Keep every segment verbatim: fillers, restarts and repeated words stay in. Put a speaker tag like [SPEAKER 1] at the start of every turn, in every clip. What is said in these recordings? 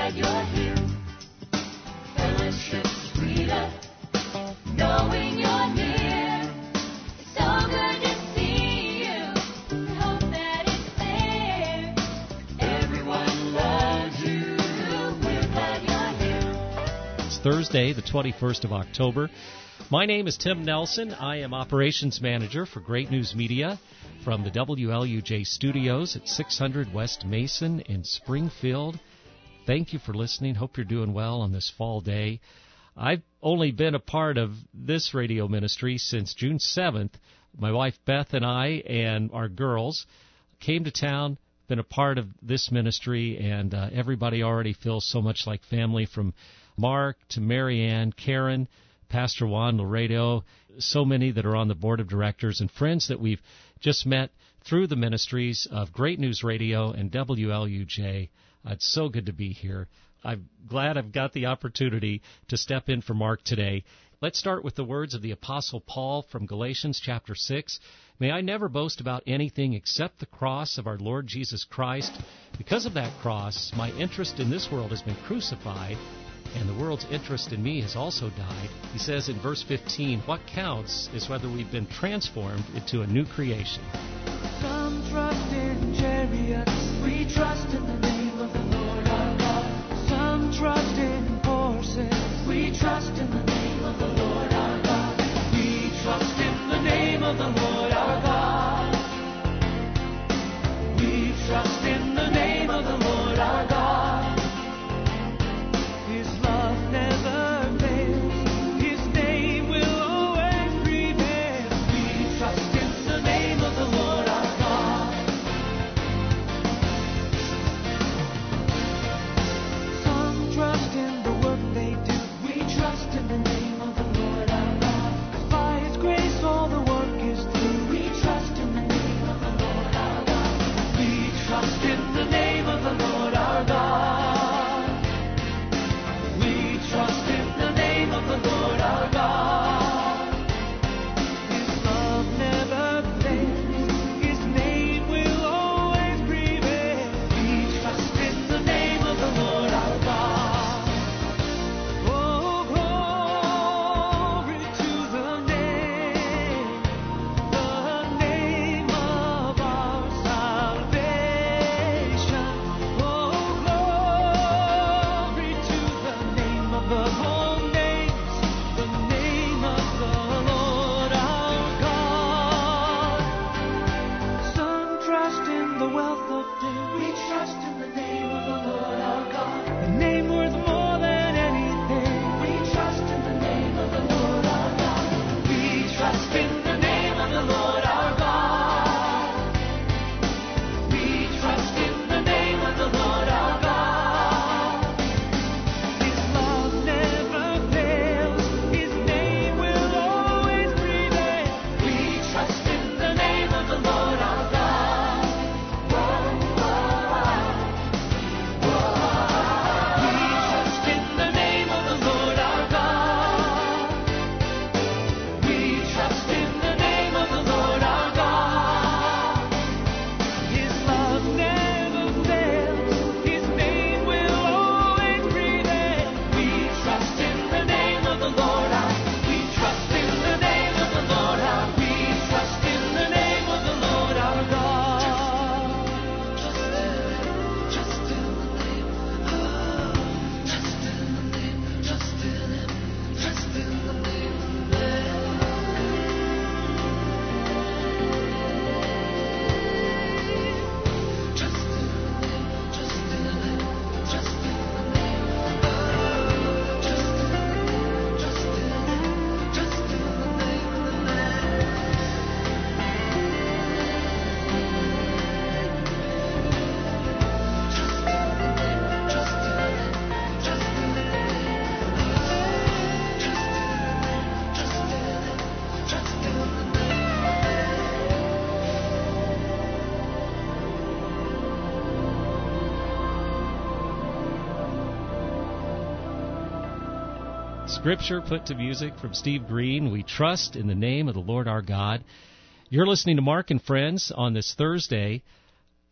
[SPEAKER 1] glad you're here. Fellowship's sweeter, knowing you're near. It's so good to see you. We hope that it's there. Everyone loves you. We're glad you're here.
[SPEAKER 2] It's Thursday, the twenty-first of October. My name is Tim Nelson. I am Operations Manager for Great News Media from the W L U J studios at six hundred West Mason in Springfield. Thank you for listening. Hope you're doing well on this fall day. I've only been a part of this radio ministry since June seventh. My wife Beth and I and our girls came to town, been a part of this ministry, and uh, everybody already feels so much like family, from Mark to Marianne, Karen, Pastor Juan Laredo, so many that are on the board of directors, and friends that we've just met through the ministries of Great News Radio and W L U J. Uh, it's so good to be here. I'm glad I've got the opportunity to step in for Mark today. Let's start with the words of the Apostle Paul from Galatians chapter six. May I never boast about anything except the cross of our Lord Jesus Christ. Because of that cross, my interest in this world has been crucified, and the world's interest in me has also died. He says in verse fifteen, what counts is whether we've been transformed into a new creation.
[SPEAKER 3] Some trust in chariots, we trust in the name of the Lord our God. Some trust in horses, we trust in the name of the Lord our God. We trust in the name of the Lord our God. We trust in the name of the Lord our God.
[SPEAKER 2] Scripture put to music from Steve Green. We trust in the name of the Lord our God. You're listening to Mark and Friends on this Thursday.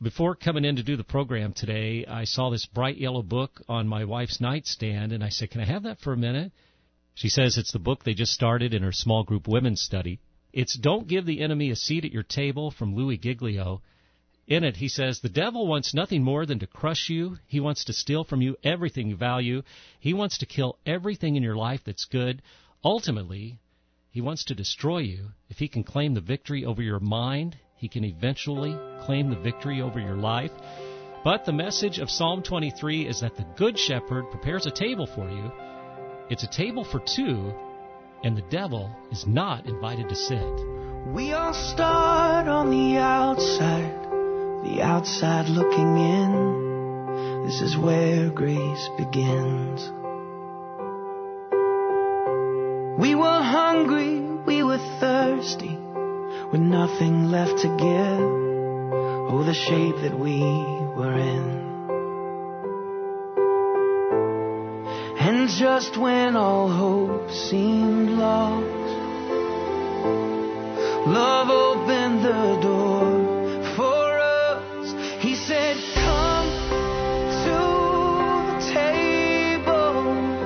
[SPEAKER 2] Before coming in to do the program today, I saw this bright yellow book on my wife's nightstand, and I said, can I have that for a minute? She says it's the book they just started in her small group women's study. It's Don't Give the Enemy a Seat at Your Table from Louis Giglio. In it, he says, the devil wants nothing more than to crush you. He wants to steal from you everything you value. He wants to kill everything in your life that's good. Ultimately, he wants to destroy you. If he can claim the victory over your mind, he can eventually claim the victory over your life. But the message of Psalm twenty-three is that the Good Shepherd prepares a table for you. It's a table for two, and the devil is not invited to sit.
[SPEAKER 3] We all start on the outside, the outside looking in. This is where grace begins. We were hungry, we were thirsty, with nothing left to give. Oh, the shape that we were in. And just when all hope seemed lost, love opened the door for us. He said, come to the table.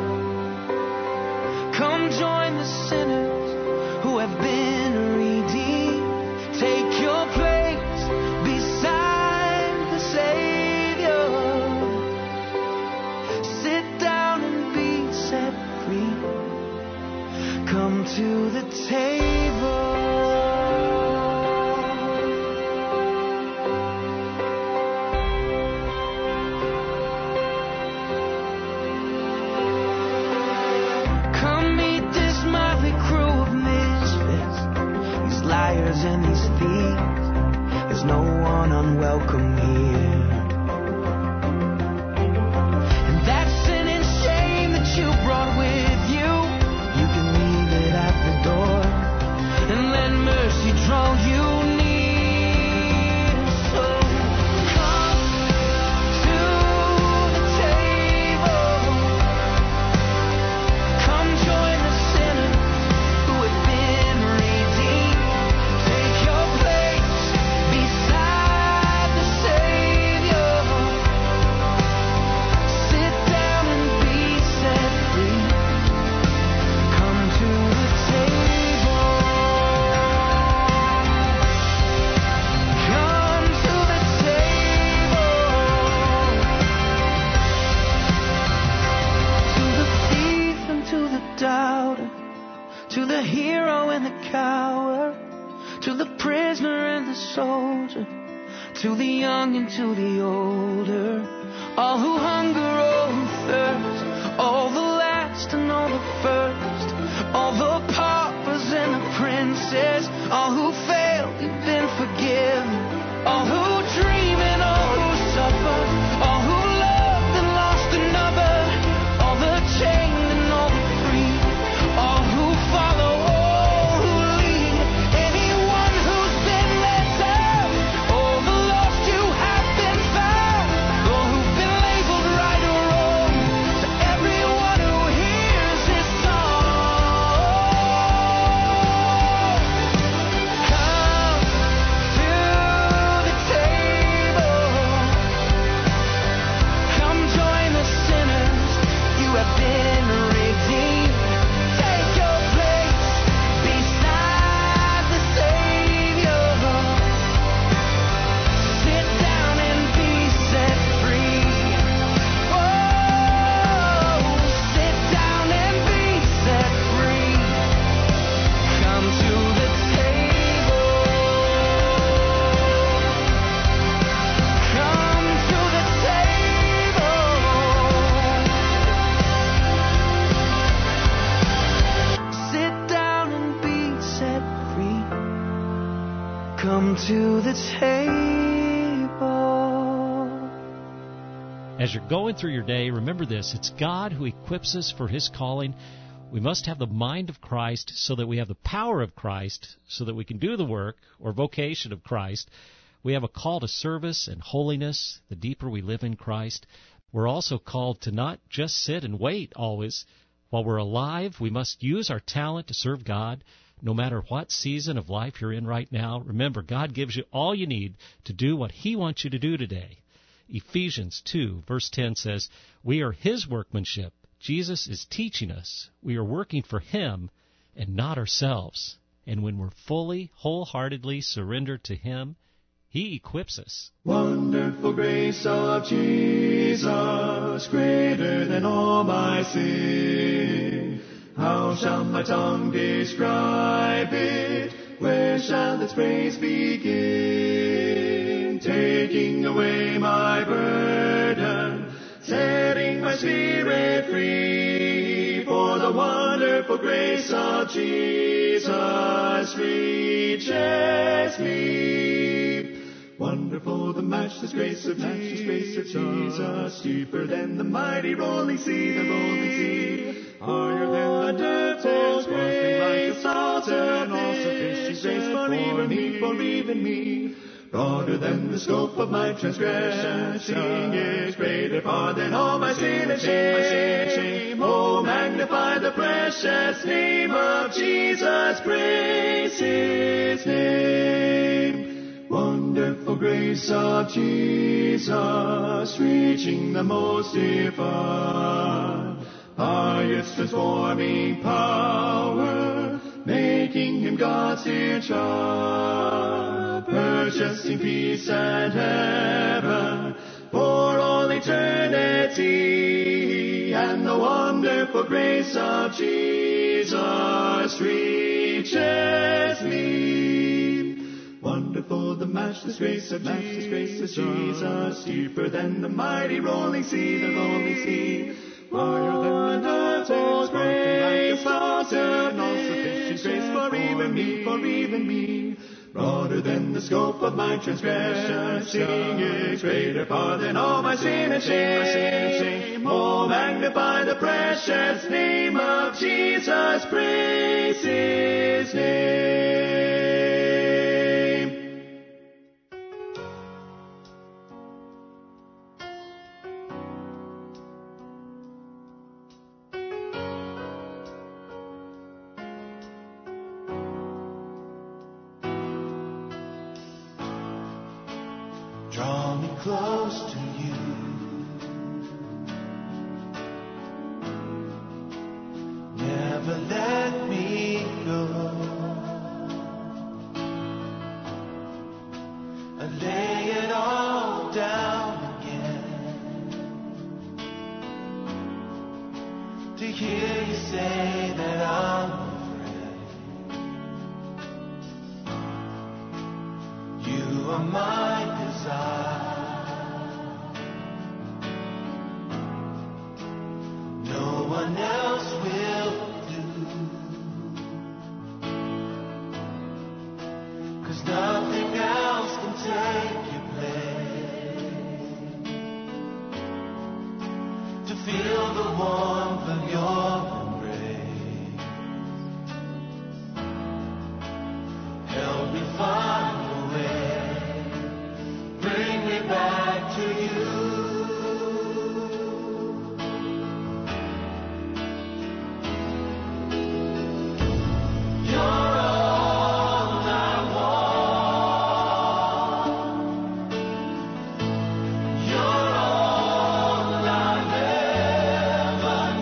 [SPEAKER 3] Come join the sinners who have been redeemed. Take your place beside the Savior. Sit down and be set free. Come to the table. Liars and these thieves, there's no one unwelcome here. And that sin and shame that you brought with you, you can leave it at the door and let mercy draw you near. So come to the table. Come join the sinners who have been redeemed. To the hero and the coward, to the prisoner and the soldier, to the young and to the older, all who hunger, all who thirst, all the last and all the first, all the paupers and the princes, all who failed, you've been forgiven, all who dream and all who suffer, all who loved and lost another, all the chained and all the free, all who follow, all who lead, anyone who's been let down, all the lost you have been found, all who've been labeled right or wrong, to everyone who hears this song, come to the table, come join the sinners, you have been redeemed. Take your place beside the Savior. Sit down and be set free. Oh, sit down and be set free. Come to the table. Come to the table. Sit down and be set free. Come to the table.
[SPEAKER 2] As you're going through your day, remember this. It's God who equips us for His calling. We must have the mind of Christ so that we have the power of Christ so that we can do the work or vocation of Christ. We have a call to service and holiness the deeper we live in Christ. We're also called to not just sit and wait always. While we're alive, we must use our talent to serve God. No matter what season of life you're in right now, remember, God gives you all you need to do what He wants you to do today. Ephesians two, verse ten says, we are His workmanship. Jesus is teaching us. We are working for Him and not ourselves. And when we're fully, wholeheartedly surrendered to Him, He equips us.
[SPEAKER 4] Wonderful grace of Jesus, greater than all my sin. How shall my tongue describe it? Where shall its praise begin? Taking away my burden, setting my spirit free. For the wonderful grace of Jesus reaches me. Wonderful the matchless grace of Jesus, grace of Jesus, deeper than the mighty rolling sea, the rolling sea. Higher than the depths, sparkling like a fountain, all sufficient grace for even me, for even me. Broader than the scope of my transgression, seeing is greater far than all my sin and shame. Oh, magnify the precious name of Jesus, praise His name. Wonderful grace of Jesus, reaching the most divine. By its transforming power, making Him God's dear child, purchasing peace and heaven for all eternity. And the wonderful grace of Jesus reaches me. Wonderful the matchless grace of matchless grace of Jesus, deeper than the mighty rolling sea, the rolling sea. Higher than the wonderful grace, fountain, all sufficient grace for even me, for even me. Broader than the scope of my transgression, seeing is greater far than all my sin and shame, my sin and shame. Oh, magnify the precious name of Jesus, praise His name.
[SPEAKER 3] Draw me close to you. Never let me go. I lay it all down again to hear you say that I'm afraid. You are my desire. No one else will do. 'Cause nothing else can take your place. To feel the warmth of your embrace. Help me find a way. Bring me back to you. You're all I want. You're all I'll ever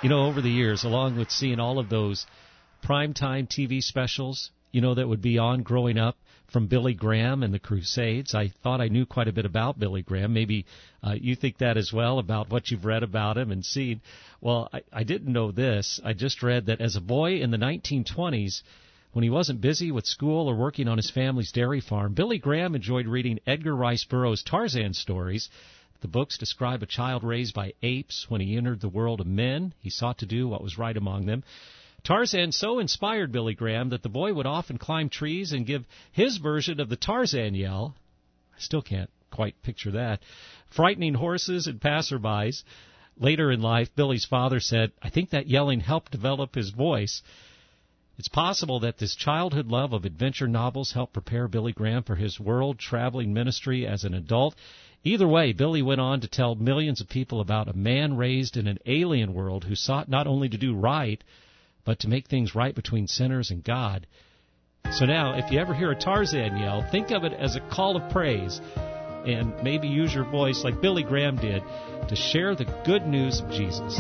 [SPEAKER 2] You know, over the years, along with seeing all of those primetime T V specials, you know, that would be on growing up from Billy Graham and the Crusades, I thought I knew quite a bit about Billy Graham. Maybe uh, you think that as well about what you've read about him and seen. Well, I, I didn't know this. I just read that as a boy in the nineteen twenties, when he wasn't busy with school or working on his family's dairy farm, Billy Graham enjoyed reading Edgar Rice Burroughs' Tarzan stories. The books describe a child raised by apes. When he entered the world of men, he sought to do what was right among them. Tarzan so inspired Billy Graham that the boy would often climb trees and give his version of the Tarzan yell. I still can't quite picture that. Frightening horses and passerbys. Later in life, Billy's father said, I think that yelling helped develop his voice. It's possible that this childhood love of adventure novels helped prepare Billy Graham for his world-traveling ministry as an adult. Either way, Billy went on to tell millions of people about a man raised in an alien world who sought not only to do right, but to make things right between sinners and God. So now, if you ever hear a Tarzan yell, think of it as a call of praise, and maybe use your voice like Billy Graham did to share the good news of Jesus.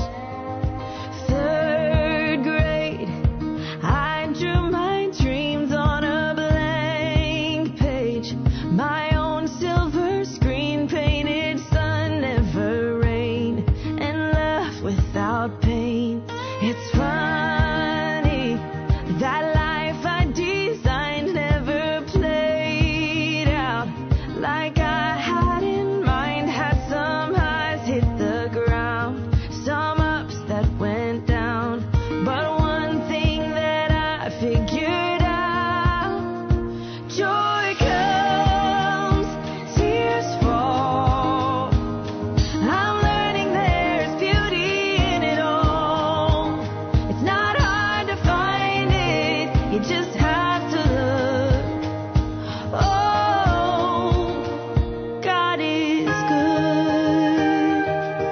[SPEAKER 5] Third grade, I drew my dreams on a blank page. My own silver screen painted sun, never rain, and love without pain. It's funny that life I designed never played out like I had in mind. Had some highs hit the ground, some ups that went down. But one thing that I figured out: joy comes, tears fall. I'm learning there's beauty in it all. It's not hard to find it, you just have to look. Oh, God is good.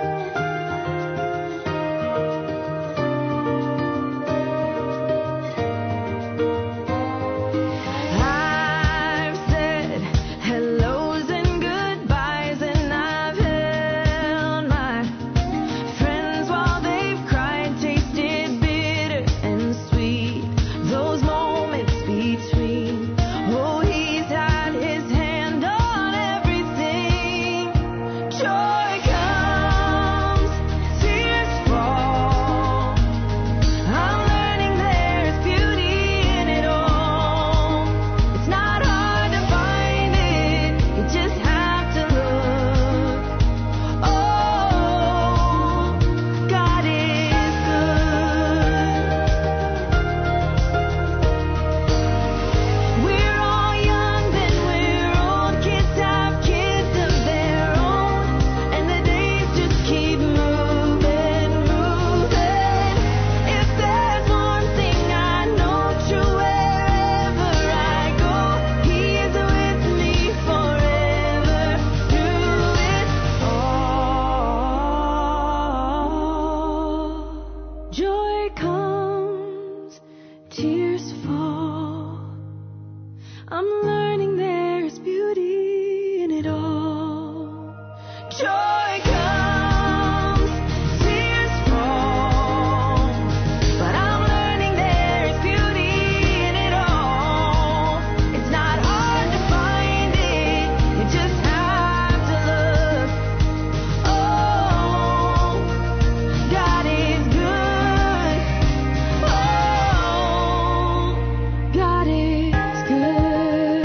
[SPEAKER 5] I've said hellos and goodbyes, and I've held my friends while they've cried, tasted bitter and sweet. Those moments between, oh, he's had his hand on everything. Joy comes, tears fall. I'm learning there's beauty in it all. It's not hard to find it, you just have to look. Oh, God is good. We're all young, then we're old. Kids have kids of their own, and the days just keep moving, moving. If there's one thing I know true wherever I go, He is with me forever through it all. Joy comes, tears fall. I'm learning there's beauty in it all. Joy comes, tears fall. But I'm learning there's beauty in it all. It's not hard to find it, you just have to look. Oh, God is good. Oh, God is good.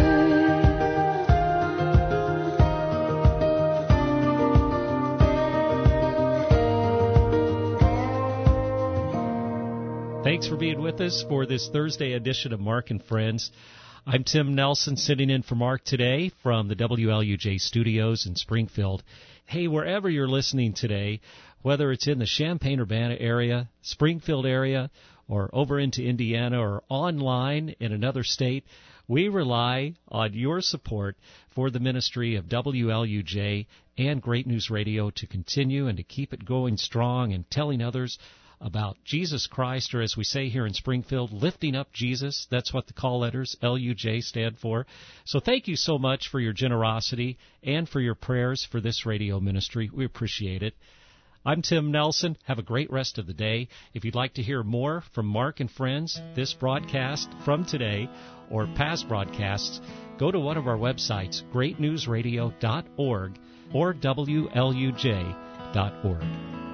[SPEAKER 2] Thanks for being with us for this Thursday edition of Mark and Friends. I'm Tim Nelson, sitting in for Mark today from the W L U J studios in Springfield. Hey, wherever you're listening today, whether it's in the Champaign-Urbana area, Springfield area, or over into Indiana, or online in another state, we rely on your support for the ministry of W L U J and Great News Radio to continue and to keep it going strong and telling others about Jesus Christ, or as we say here in Springfield, lifting up Jesus. That's what the call letters, L U J, stand for. So thank you so much for your generosity and for your prayers for this radio ministry. We appreciate it. I'm Tim Nelson. Have a great rest of the day. If you'd like to hear more from Mark and friends, this broadcast from today, or past broadcasts, go to one of our websites, great news radio dot org or W L U J dot org.